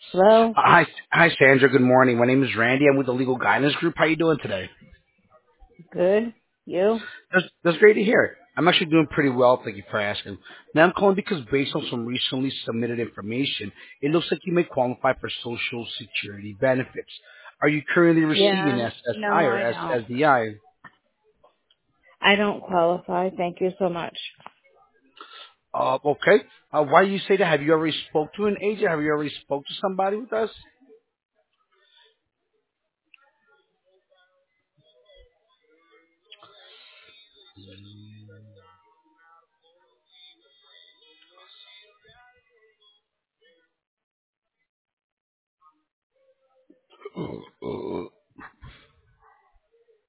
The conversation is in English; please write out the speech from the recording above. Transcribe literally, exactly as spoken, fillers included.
Hello? Uh, Hi, hi, Sandra. Good morning. My name is Randy. I'm with the Legal Guidance Group. How you doing today? Good? You? That's, that's great to hear. I'm actually doing pretty well. Thank you for asking. Now, I'm calling because based on some recently submitted information, it looks like you may qualify for Social Security benefits. Are you currently receiving Yeah. No, S S I or I don't. S S D I? I don't qualify. Thank you so much. Uh, okay. Uh, why do you say that? Have you already spoke to an agent? Have you already spoke to somebody with us?